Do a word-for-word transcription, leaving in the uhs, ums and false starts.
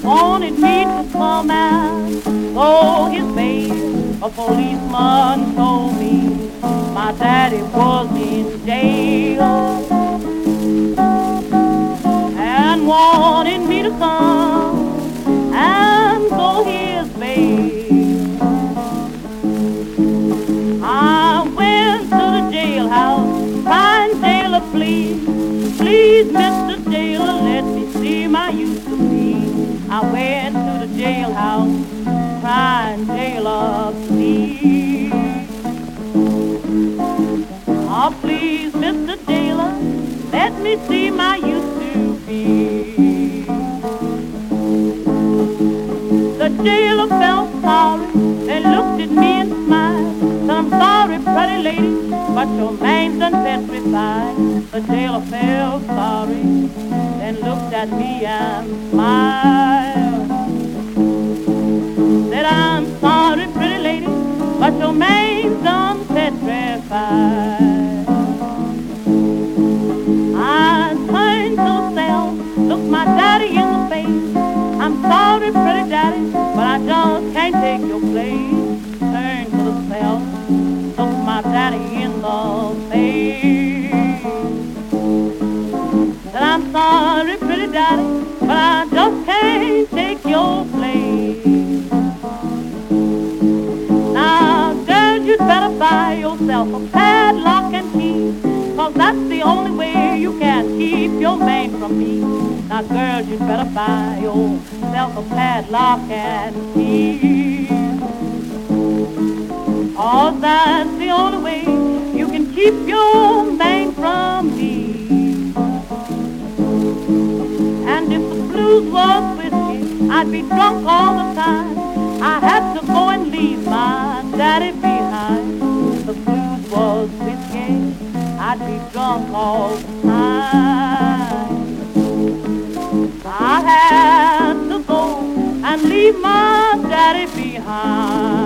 wanted me to come and go his bail. A policeman told me my daddy was in jail and wanted me to come and go his bail. I went to the jailhouse, crying, jailer, please, please, Mister Jailer, let me see my used to be. I went to the jailhouse, crying, jailer, please. Oh, please, Mister Jailer, let me see my used to be. The jailer felt sorry and looked at me and smiled. Said, I'm sorry, pretty lady, but your mind's done petrified. The jailer felt sorry and looked at me and smiled. Said, I'm sorry, pretty lady, but your mind's done petrified. I turned to the cell, looked my daddy in the face. I'm sorry, pretty daddy, but I just can't take your place. Turned to the cell, looked my daddy in the face. Said, I'm sorry, pretty daddy, but I just can't take your place. Now, girl, you'd better buy yourself a padlock and key, 'cause that's the only way you can keep your man from me. Now, girl, you'd better buy yourself a padlock and key, 'cause that's the only way you can keep your man from me. And if the blues was whiskey, I'd be drunk all the time. I had to go and leave my daddy behind. If the blues was whiskey, I'd be drunk all the time. I had to go and leave my daddy behind.